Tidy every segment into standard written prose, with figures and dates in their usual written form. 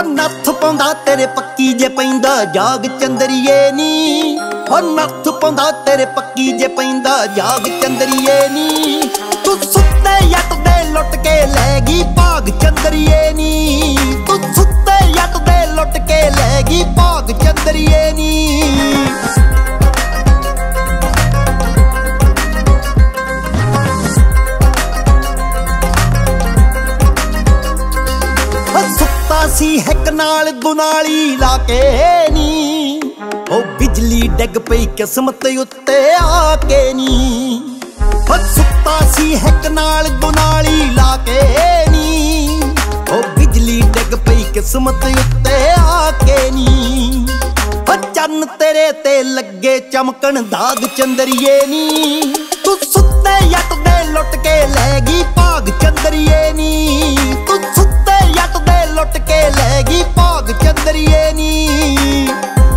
ਨੱਥ ਪਾਉਂਦਾ ਤੇਰੇ ਪੱਕੀ ਜੇ ਪੈਂਦਾ ਜਾਗ ਚੰਦਰੀਏ ਨੀ। ਹੋ ਨੱਥ ਪਾਉਂਦਾ ਤੇਰੇ ਪੱਕੀ ਜੇ ਪੈਂਦਾ ਜਾਗ ਚੰਦਰੀਏ ਨੀ। ਤੂੰ ਸੁੱਤੇ ਜੱਟ ਦੇ ਲੁੱਟ ਕੇ ਲੈ ਗਈ ਭਾਗ ਚੰਦਰੀਏ ਨੀ। ਤੂੰ ਸੁੱਤੇ ਜੱਟ ਦੇ ਲੁੱਟ ਕੇ ਲੈ ਗਈ ਭਾਗ ਚੰਦਰੀਏ ਨੀ। ਸੀ ਇੱਕ ਨਾਲ ਦੁਨਾਲੀ ਲਾ ਕੇ ਨੀ। ਉਹ ਬਿਜਲੀ ਡਿੱਗ ਪਈ ਕਿਸਮਤ ਉੱਤੇ ਆ ਕੇ ਨੀ। ਉਹ ਸੁੱਤਾ ਸੀ ਇੱਕ ਨਾਲ ਦੁਨਾਲੀ ਲਾ ਕੇ ਨੀ। ਉਹ ਬਿਜਲੀ ਡਿੱਗ ਪਈ ਕਿਸਮਤ ਉੱਤੇ ਆ ਕੇ ਨੀ। ਉਹ ਚੰਨ ਤੇਰੇ ਤੇ ਲੱਗੇ ਚਮਕਣ ਦਾਗ ਚੰਦਰੀਏ ਨੀ। ਤੂੰ ਸੁੱਤੇ ਜੱਟ ਦੇ ਲੁੱਟ ਕੇ ਲੈ ਗਈ ਭਾਗ ਚੰਦਰੀਏ ਨੀ। ਤੂੰ ਸੁੱਤੇ ਜੱਟ ਦੇ ਲੁੱਟ ਕੇ ਲੈ ਗਈ ਭਾਗ ਚੰਦਰੀਏ ਨੀ।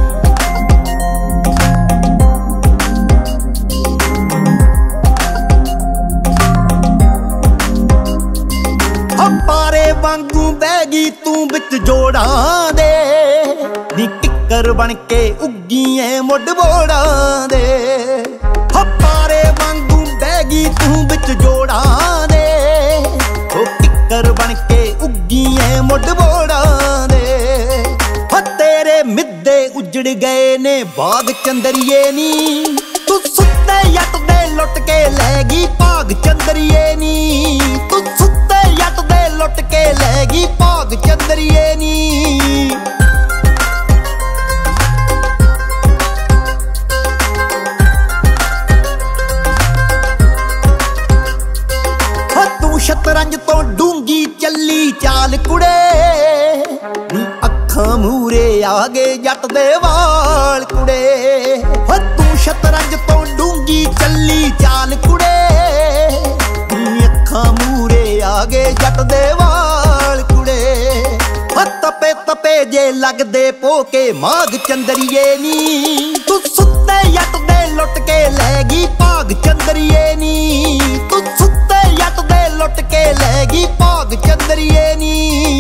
ਪਾਰੇ ਵਾਂਗੂ ਬਹਿ ਗਈ ਤੂੰ ਵਿੱਚ ਜੋੜਾਂ ਦੇ ਨੀ। ਕਿੱਕਰ ਬਣ ਕੇ ਉੱਗੀ ਏ ਮੁੱਢ ਬੋੜਾਂ ਦੇ। ਪਾਰੇ ਵਾਂਗੂ ਬਹਿ ਗਈ ਤੂੰ ਵਿੱਚ ਜੋੜਾਂ ਦੇ। ਉਹ ਕਿੱਕਰ ਬਣ ਕੇ ਉੱਗੀ ਏ ਮੁੱਢ ਬੋੜਾਂ ਦੇ। ਤੇਰੇ ਮਿੱਦੇ ਉਜੜ ਗਏ ਨੇ ਬਾਗ ਚੰਦਰੀਏ ਨੀ। ਤੂੰ ਸੁੱਤੇ ਜੱਟ ਦੇ ਲੁੱਟ ਕੇ ਲੈ ਗਈ ਭਾਗ ਚੰਦਰੀਏ ਨੀ। ਤੂੰ ਸੁੱਤੇ ਜੱਟ ਦੇ ਲੁੱਟ ਕੇ ਲੈ ਗਈ ਭਾਗ ਚੰਦਰੀਏ ਨੀ। ਤੂੰ ਸ਼ਤਰੰਜ ਤੋਂ ਡੂੰਗੀ ਚੱਲੀ ਚਾਲ ਕੁੜੇ ਨੀ। ਅੱਖਾਂ ਮੂਰੇ ਆ ਗਏ ਜੱਟ ਦੇ ਵਾਲ ਕੁੜੇ। ਤੂੰ ਸ਼ਤਰੰਜ ਤੋਂ ਡੂੰਗੀ ਚੱਲੀ ਚਾਲ ਕੁੜੇ ਨੀ। ਅੱਖਾਂ ਮੂਰੇ ਆ ਗਏ ਜੱਟ ਦੇ ਵਾਲ ਕੁੜੇ। ਤਪੇ ਤਪੇ ਜੇ ਲੱਗਦੇ ਪੋਕੇ ਮਾਗ ਚੰਦਰੀਏ ਨੀ। ਤੂੰ ਸੁੱਤੇ ਜੱਟ ਦੇ ਲੁੱਟ ਕੇ ਲੈ ਗਈ ਭਾਗ ਚੰਦਰੀਏ ਨੀ। ਤੂੰ ਸੁੱਤੇ ਜੱਟ ਦੇ ਲੁੱਟ ਕੇ ਲੈ ਗਈ ਭਾਗ ਚੰਦਰੀਏ ਨੀ।